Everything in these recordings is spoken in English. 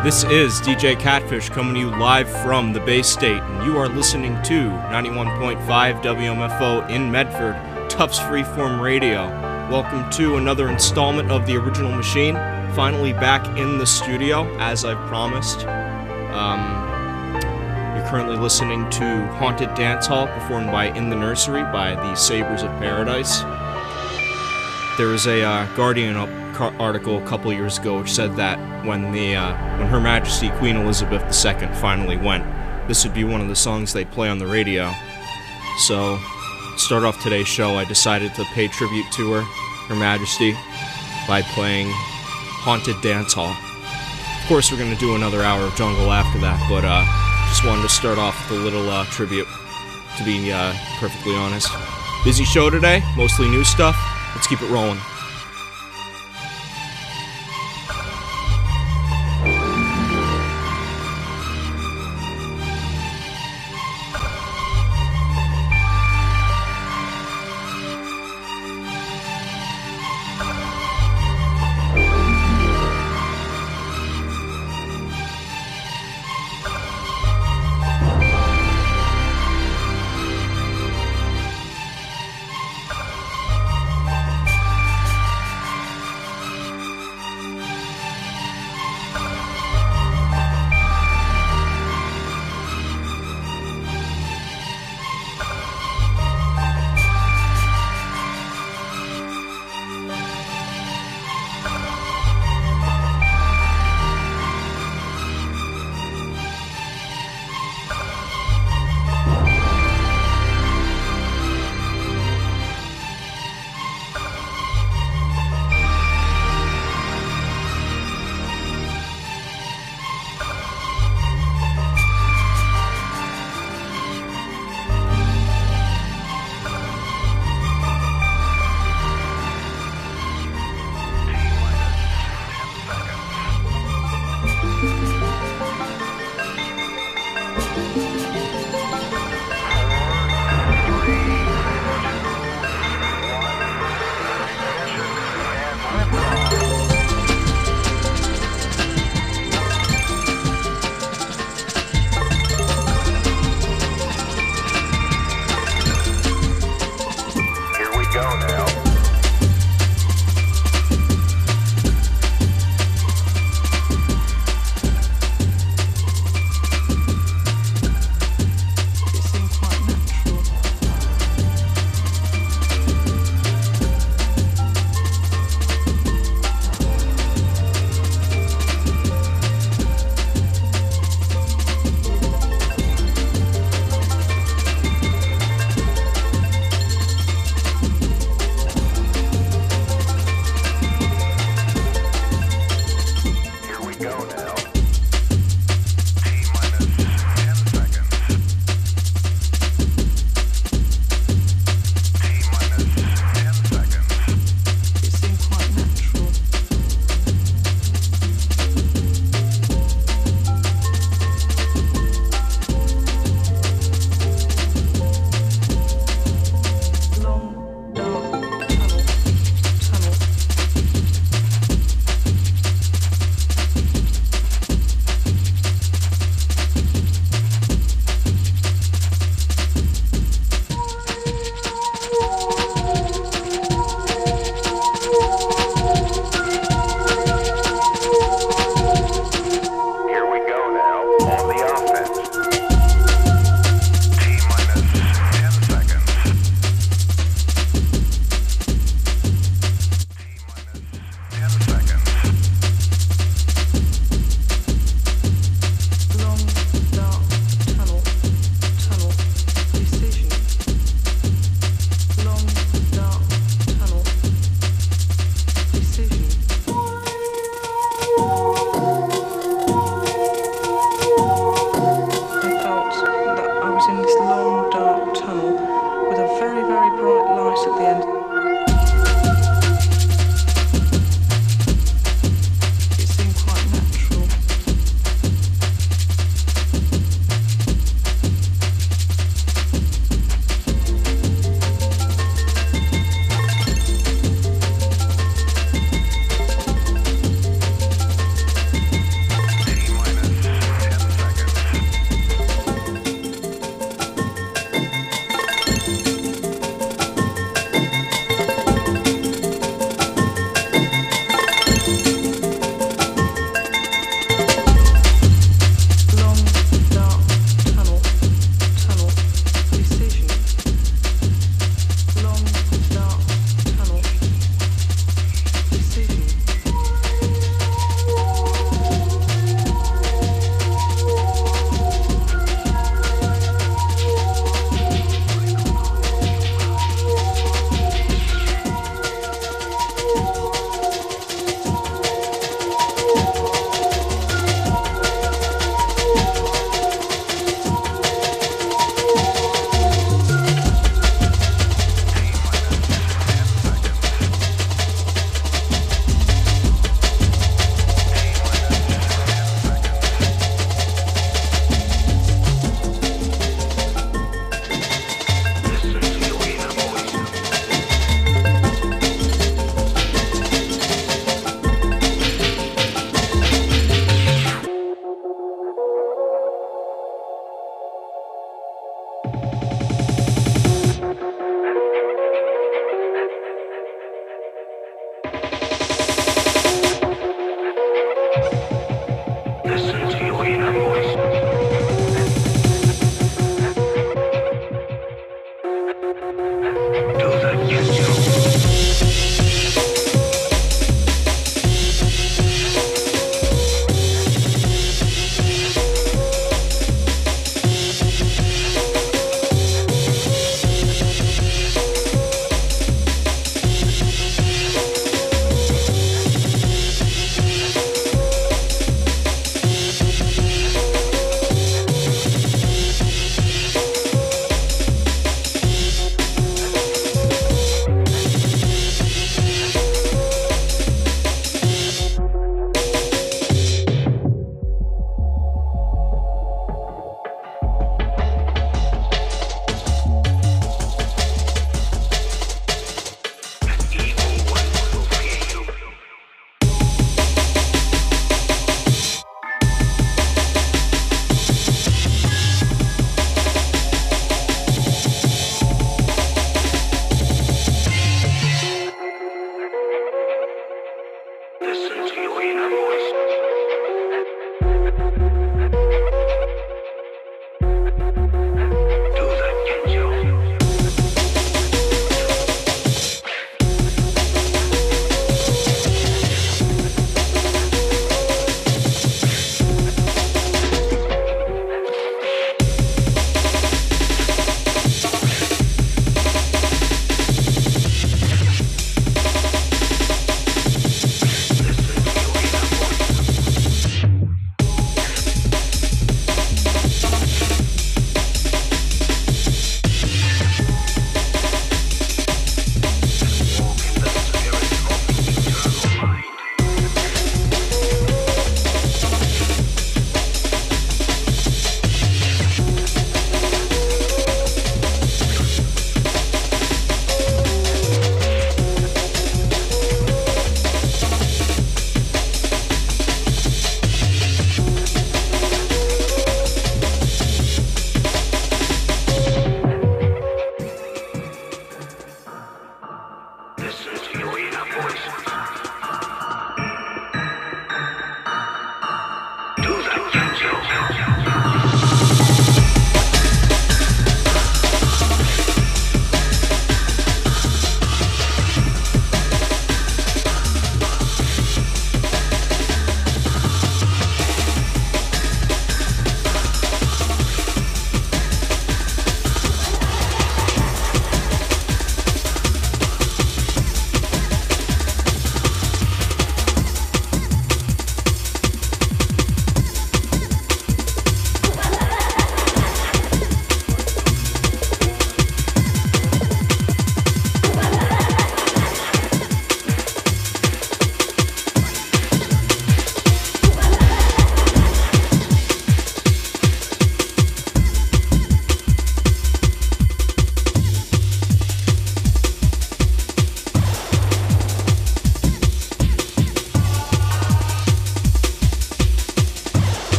This is DJ Catfish coming to you live from the Bay State, and you are listening to 91.5 WMFO in Medford, Tufts Freeform Radio. Welcome to another installment of The Original Machine, finally back in the studio, as I've promised. You're currently listening to Haunted Dance Hall, performed by In the Nursery by the Sabres of Paradise. There was a Guardian article a couple years ago which said that when Her Majesty Queen Elizabeth II finally went, this would be one of the songs they'd play on the radio. So, to start off today's show, I decided to pay tribute to Her Majesty, by playing Haunted Dance Hall. Of course, we're going to do another hour of Jungle after that, but just wanted to start off with a little tribute, to be perfectly honest. Busy show today, mostly new stuff. Let's keep it rolling.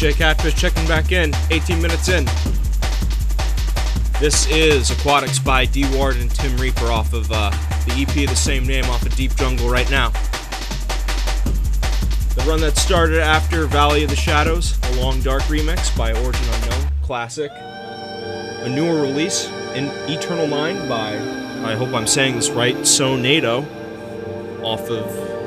DJ Catfish checking back in, 18 minutes in. This is Aquatics by D Ward and Tim Reaper off of the EP of the same name off of Deep Jungle right now. The run that started after Valley of the Shadows, a Long Dark remix by Origin Unknown, classic. A newer release, in Eternal Mind by, I hope I'm saying this right, Sonado, off of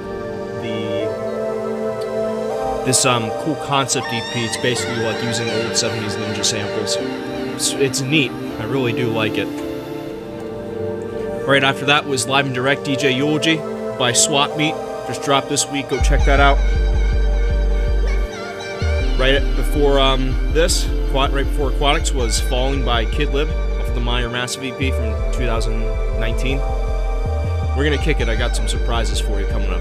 this cool concept EP. It's basically like using old 70s Ninja samples. It's neat. I really do like it. Right after that was Live and Direct DJ Eulogy by Swap Meet. Just dropped this week. Go check that out. Right before right before Aquatics was Falling by Kid Lib off of the Minor Massive EP from 2019. We're gonna kick it. I got some surprises for you coming up.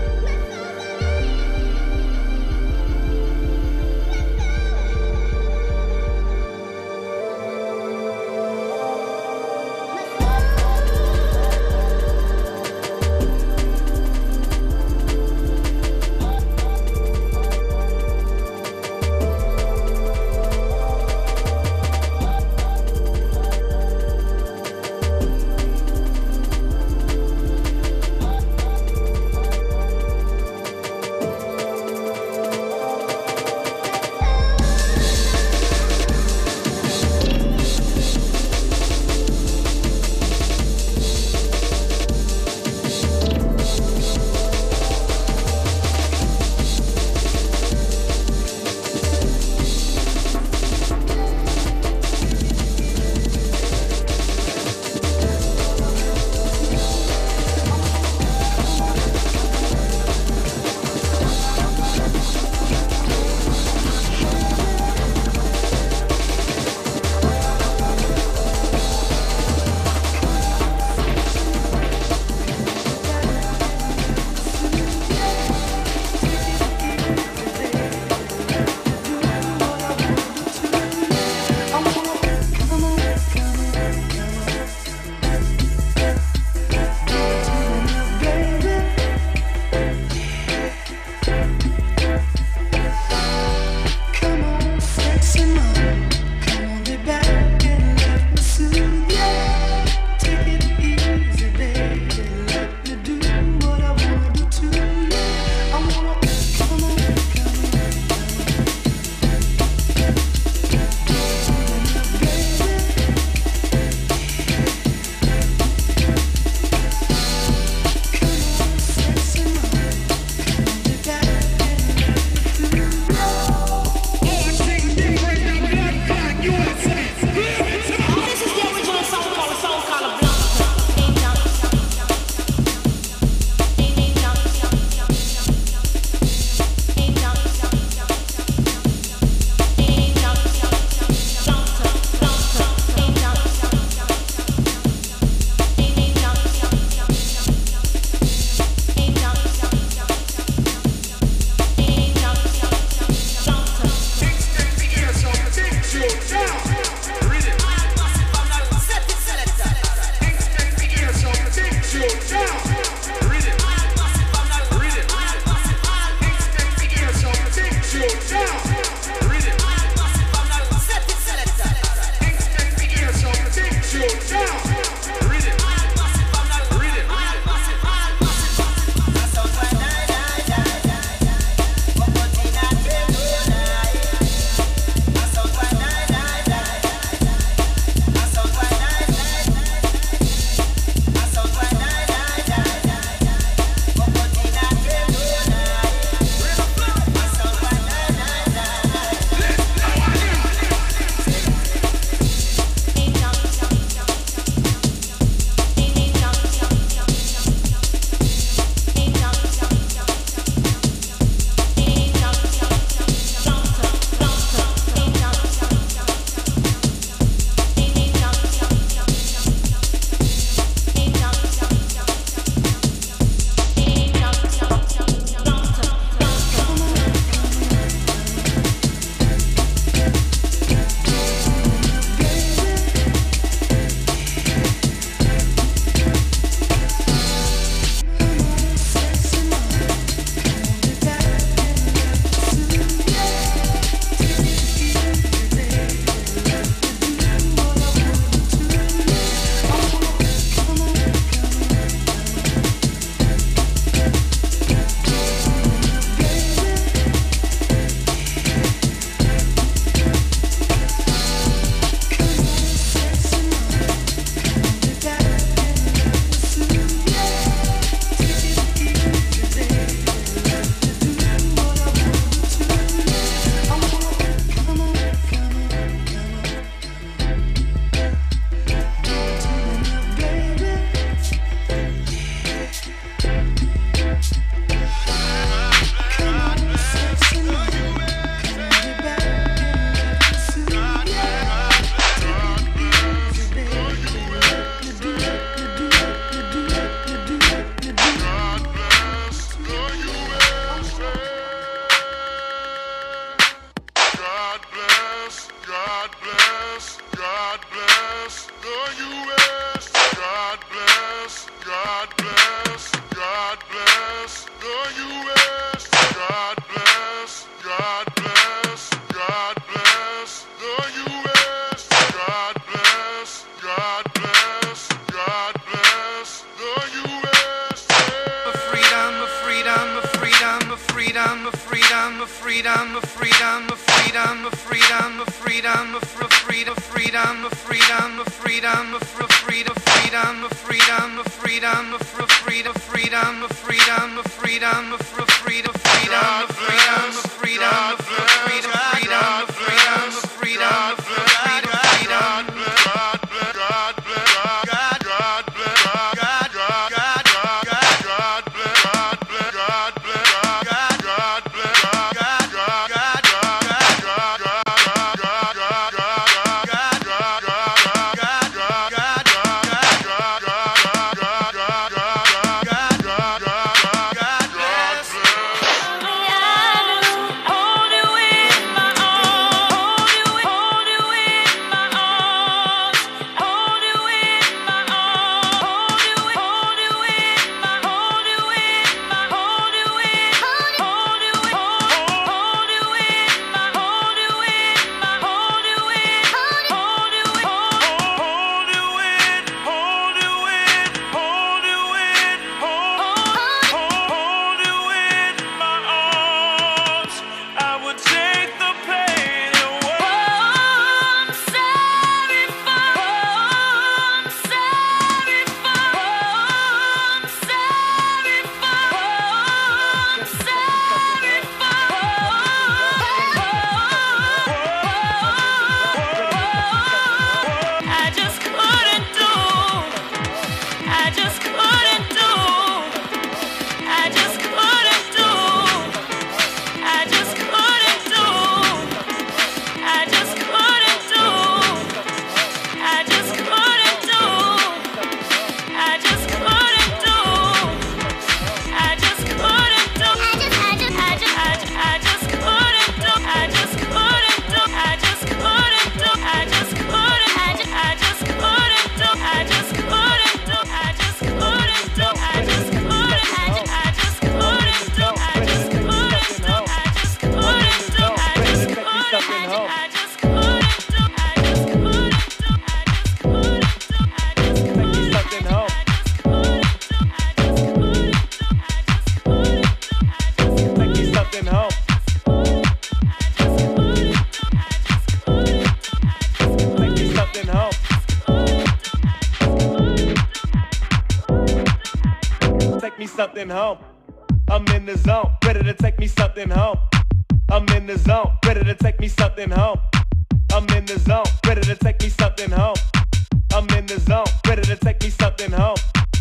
something home. I'm in the zone, ready to take me something home. I'm in the zone, ready to take me something home. I'm in the zone, ready to take me something home. I'm in the zone, ready to take me something home.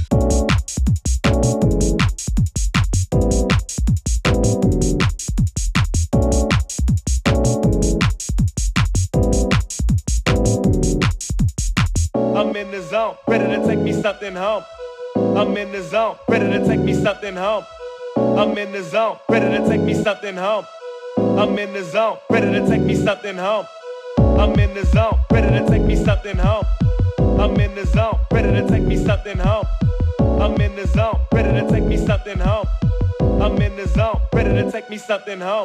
I'm in the zone, ready to take me something home. I'm in the zone, ready to take me something home. I'm in the zone, ready to take me something home. I'm in the zone, ready to take me something home. I'm in the zone, ready to take me something home. I'm in the zone, ready to take me something home. I'm in the zone, ready to take me something home. I'm in the zone, ready to take me something home.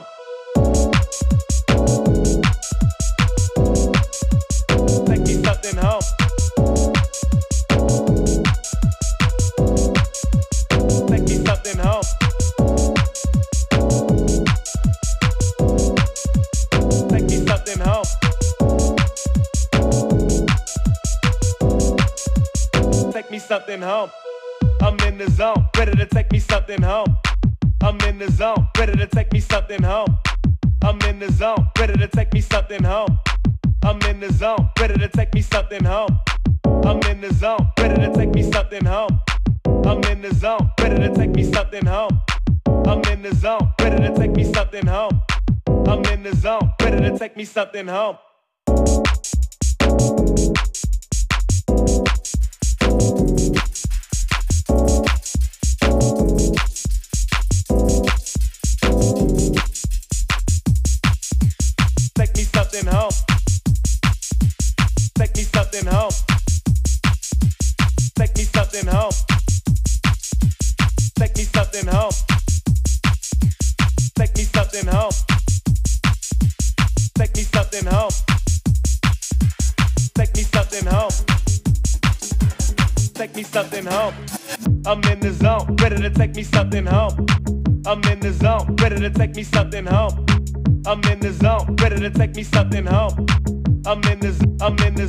Take me something home. Take me something home. Take me something home. Take me something home. I'm in the zone, ready to take me something home. I'm in the zone, ready to take me something home. I'm in the zone, ready to take me something home. I'm in the zone, ready to take me something home. I'm in the zone, ready to take me something home. I'm in the zone, ready to take me something home. I'm in the zone, ready to take me something home. I'm in the zone, ready to take me something home. Take me something home. Take me something home. Take me something home. I'm in the zone, ready to take me something home. I'm in the zone, ready to take me something home. I'm in the zone, ready to take me something home. I'm in the zone,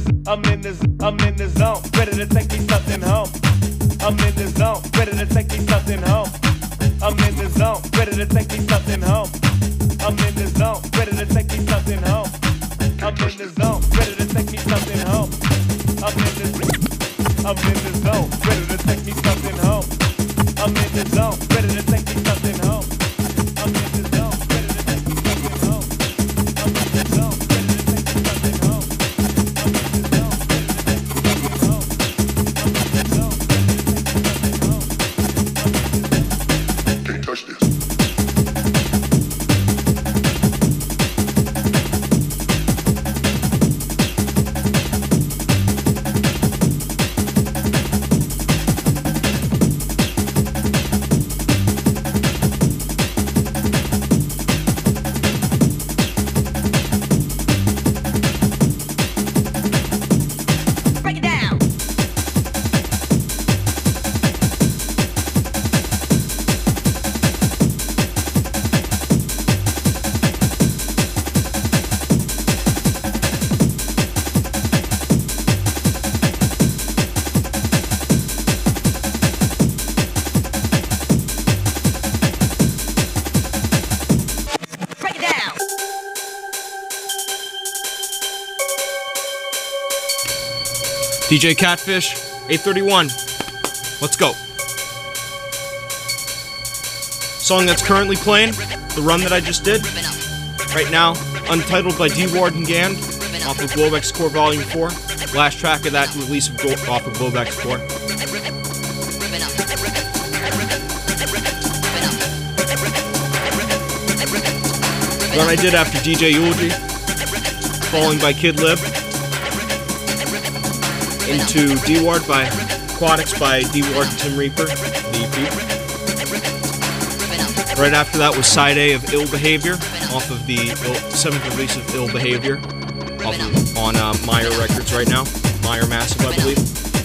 ready to take me something home. I'm in the zone, ready to take me something home. I'm in the zone, ready to take me something home. I'm in the zone, ready to take me something home. I'm in the zone, ready to take me something home. I'm in the zone, ready to take me something home. I'm in the zone, ready to take me something home. I'm in the zone, ready to take me something home. I'm in the zone, ready to take me something home. I'm in the zone, ready to take me something home. I'm in the zone, ready to take me something home. Can't touch this. DJ Catfish, 831. Let's go. Song that's currently playing, the run that I just did, right now, Untitled by D. Ward and Gand, off of Globex Core Volume 4. Last track of that release off of Globex Core. The run I did after DJ Eulogy, Falling by Kid Lib. Into D-Ward by Aquatics by D-Ward and Tim Reaper, the EP. Right after that was Side A of Ill Behavior, off of the 7th release of Ill Behavior, on Meyer Records right now. Meyer Massive, I believe.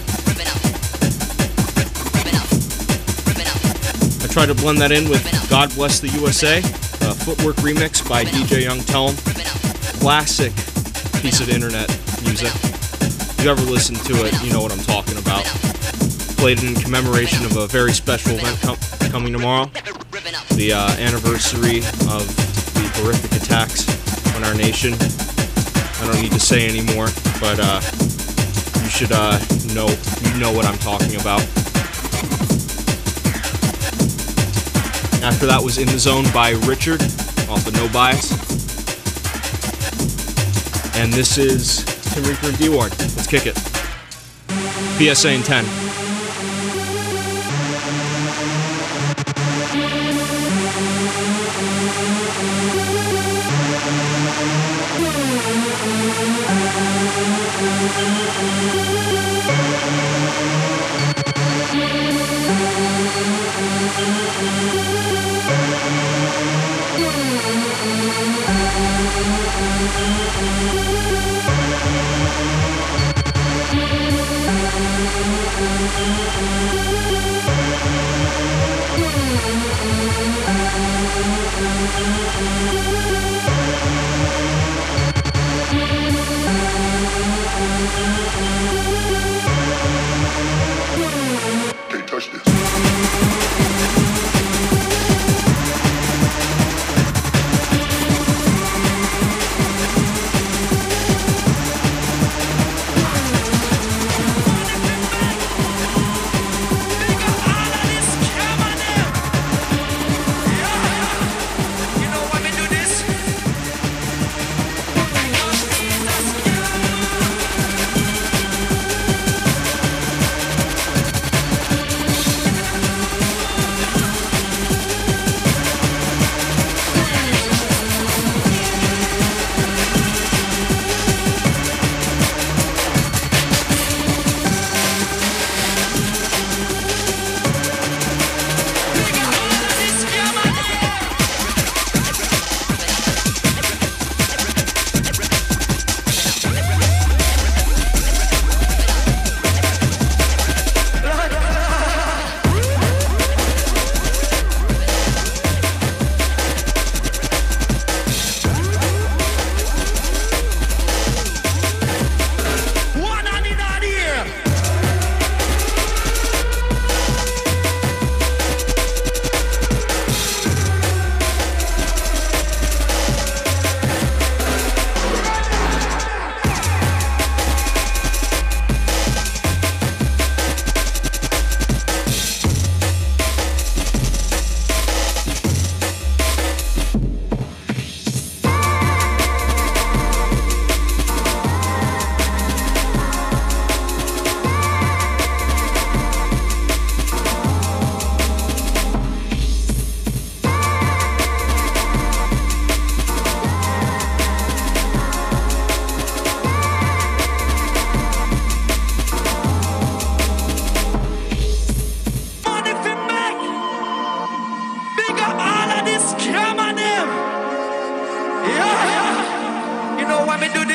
I tried to blend that in with God Bless the USA, a Footwork remix by DJ Young Tellum. Classic piece of internet music. If you ever listen to it, you know what I'm talking about. Played in commemoration of a very special event coming tomorrow. The anniversary of the horrific attacks on our nation. I don't need to say anymore, but you should know what I'm talking about. After that was In the Zone by Richard, off of No Bias. And this is Tim Reaper and D-Ward. Let's kick it. PSA in 10. Can't touch this.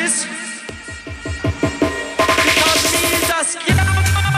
this? Because me is a scam.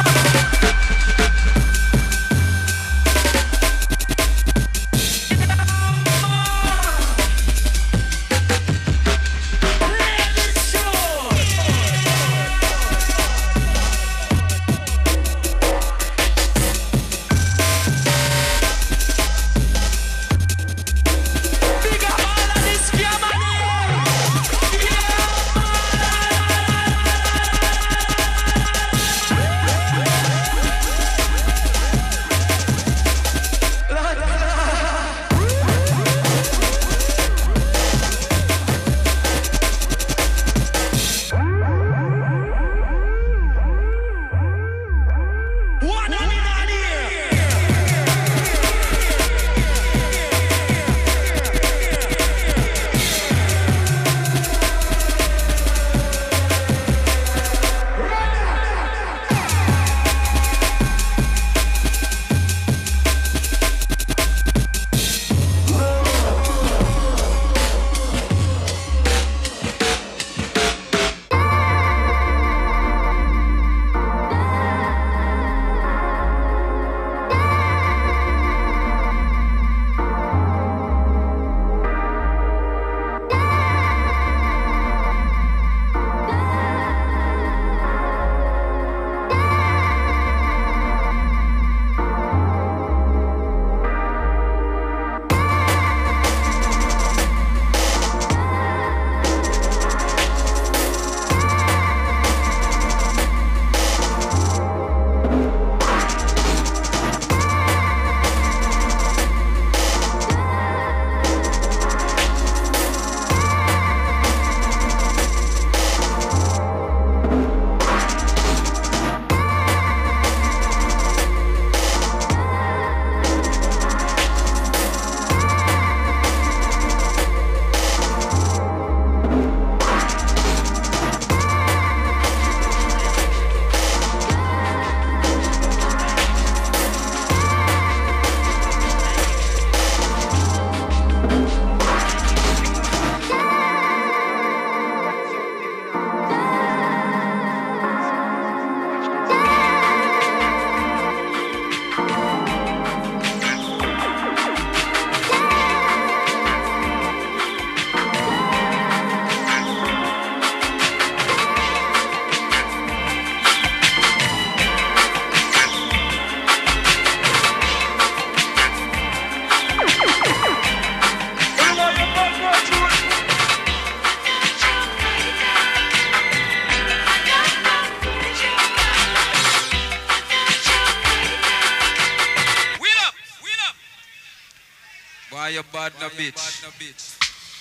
You bad no bitch.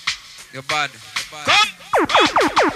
You bad. Come!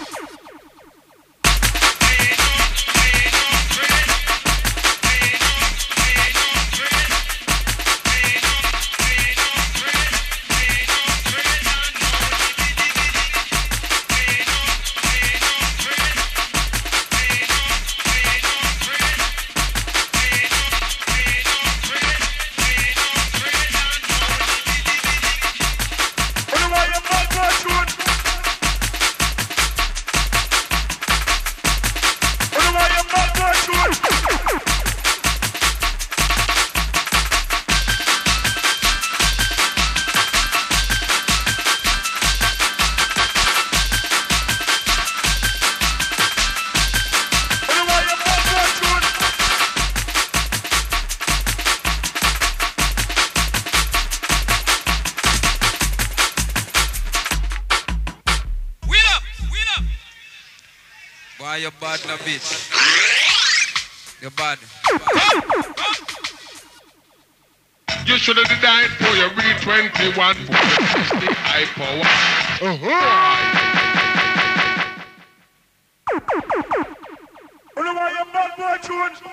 Why you bad no bitch? You bad. You should have died for your V21 for the high power. Why you bad boy tune?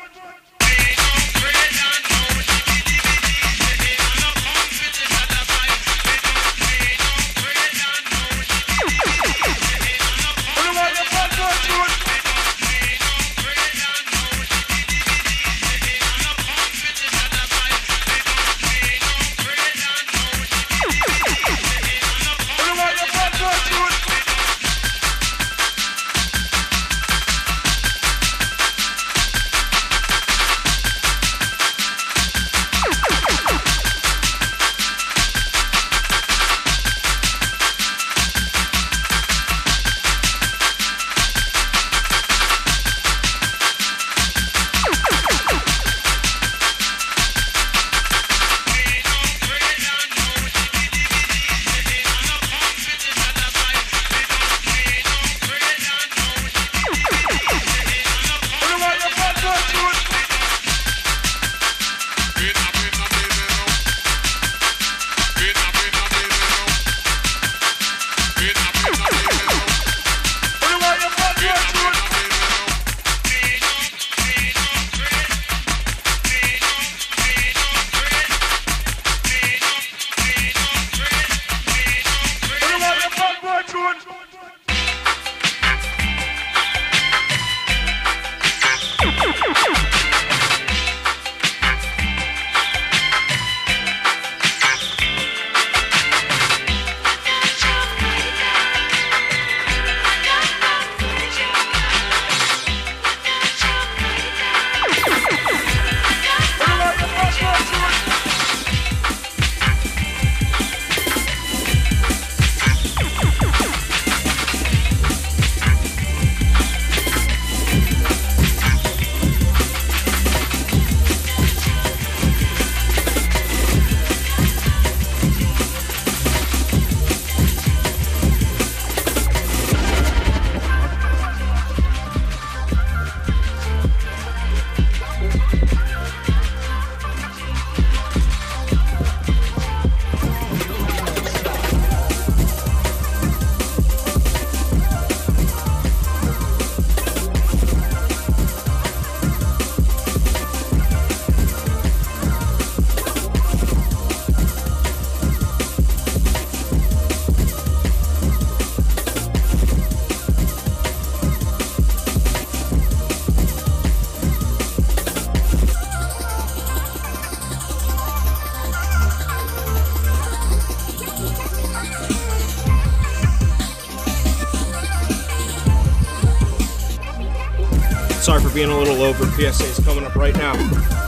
Sorry for being a little over. PSA is coming up right now.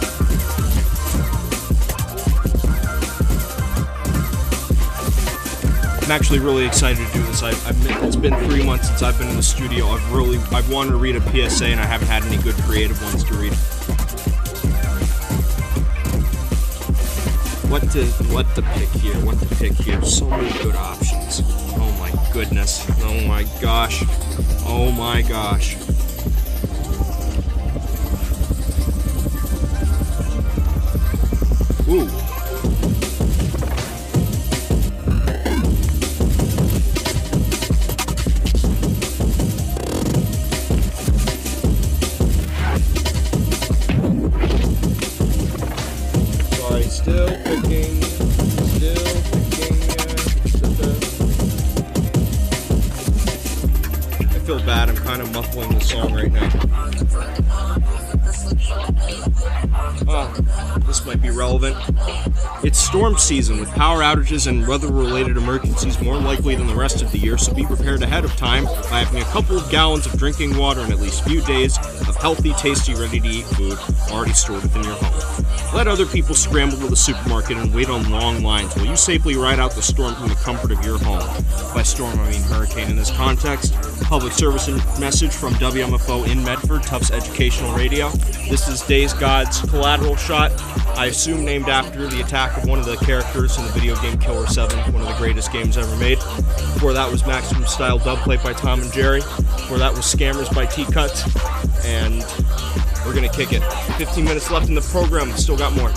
I'm actually really excited to do this. It's been 3 months since I've been in the studio. I've wanted to read a PSA and I haven't had any good creative ones to read. What to pick here? What to pick here? So many good options. Oh my goodness. Oh my gosh. Oh my gosh. Ooh. Sorry, still picking. I feel bad, I'm kind of muffling the song right now. Oh, this might be relevant. It's storm season with power outages and weather-related emergencies more likely than the rest of the year, so be prepared ahead of time by having a couple of gallons of drinking water and at least a few days of healthy, tasty, ready-to-eat food already stored within your home. Let other people scramble to the supermarket and wait on long lines while you safely ride out the storm from the comfort of your home. By storm, I mean hurricane in this context. Public service message from WMFO in Medford, Tufts Educational Radio. This is Days God's Collateral Shot, I assume named after the attack of one of the characters in the video game Killer 7, one of the greatest games ever made. Before that was Maximum Style Dubplate by Tom and Jerry. Before that was Scammers by T-Cuts. And we're gonna kick it. 15 minutes left in the program, still got more.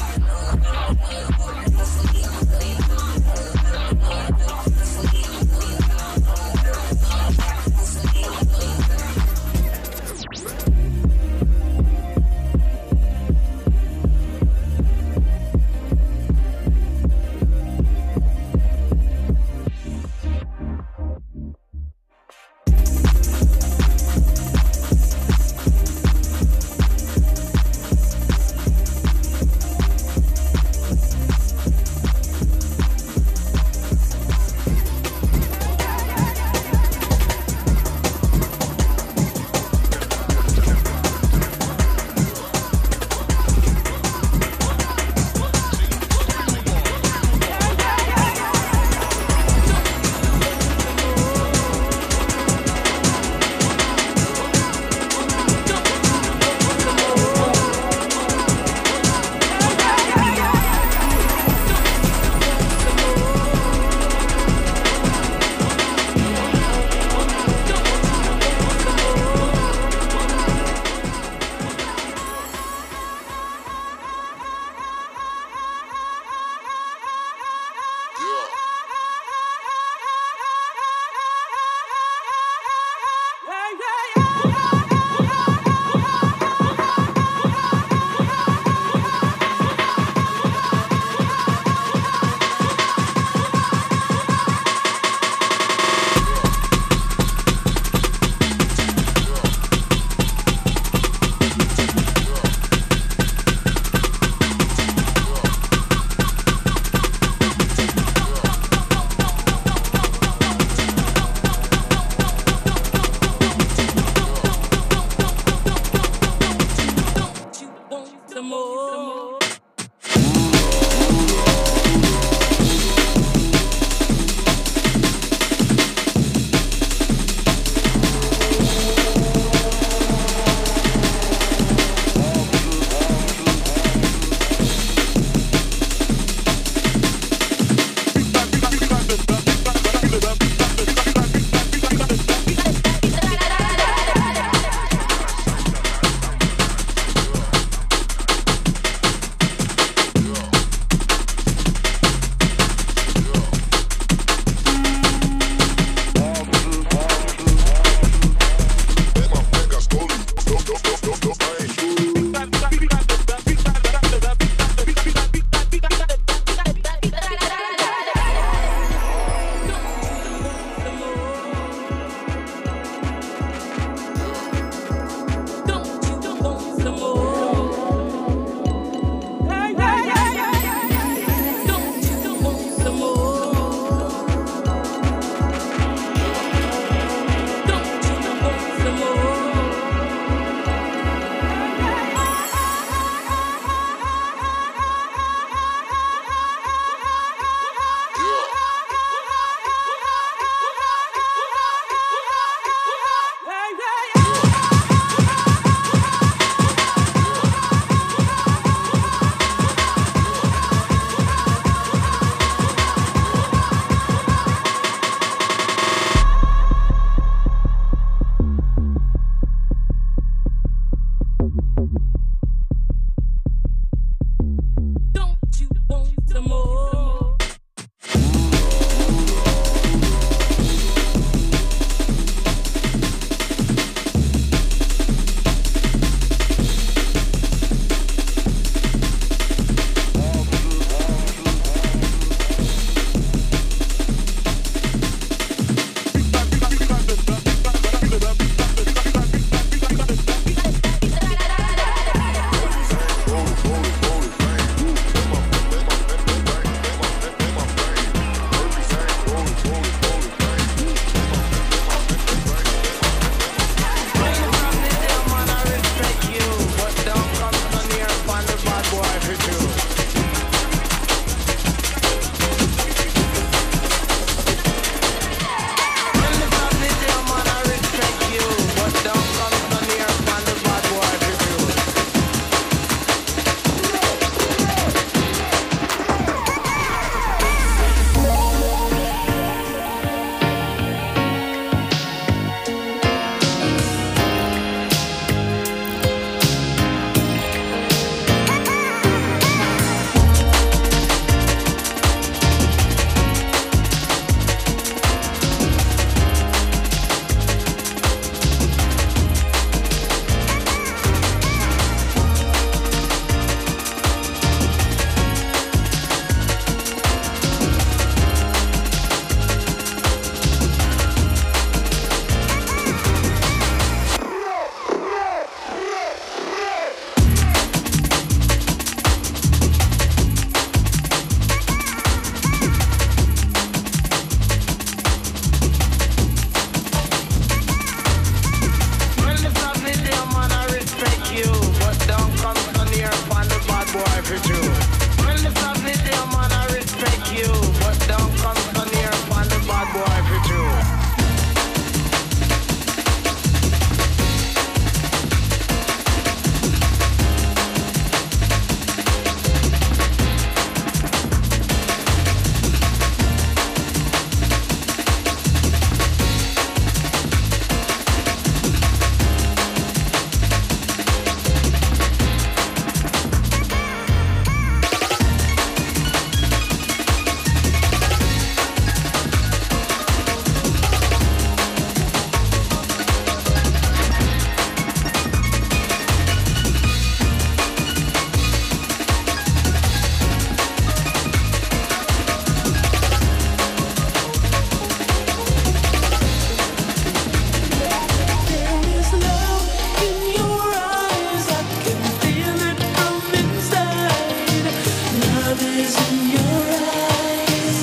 is in your eyes.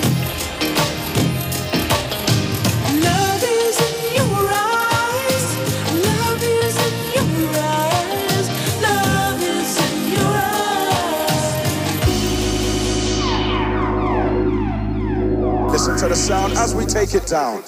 Love is in your eyes. Love is in your eyes. Love is in your eyes. Listen to the sound as we take it down.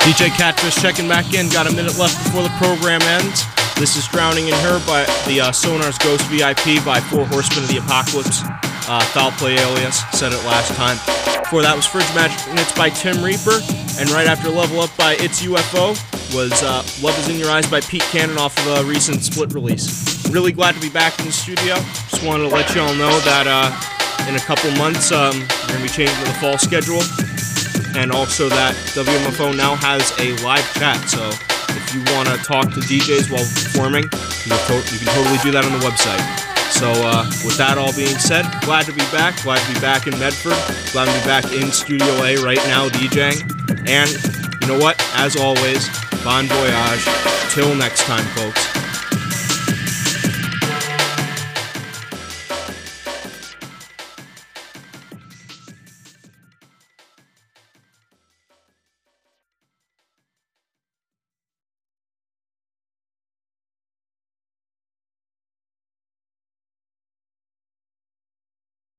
DJ Catfish checking back in. Got a minute left before the program ends. This is Drowning in Her by the Sonar's Ghost VIP by Four Horsemen of the Apocalypse. Foul Play Alias, said it last time. Before that was Fridge Magic Minutes by Tim Reaper. And right after Level Up by It's UFO was Love Is In Your Eyes by Pete Cannon off of a recent Split release. Really glad to be back in the studio. Just wanted to let you all know that in a couple months we're going to be changing the fall schedule. And also that WMFO now has a live chat, so if you want to talk to DJs while performing, you can totally do that on the website. So with that all being said, glad to be back in Medford, glad to be back in Studio A right now DJing, and you know what, as always, bon voyage, till next time folks.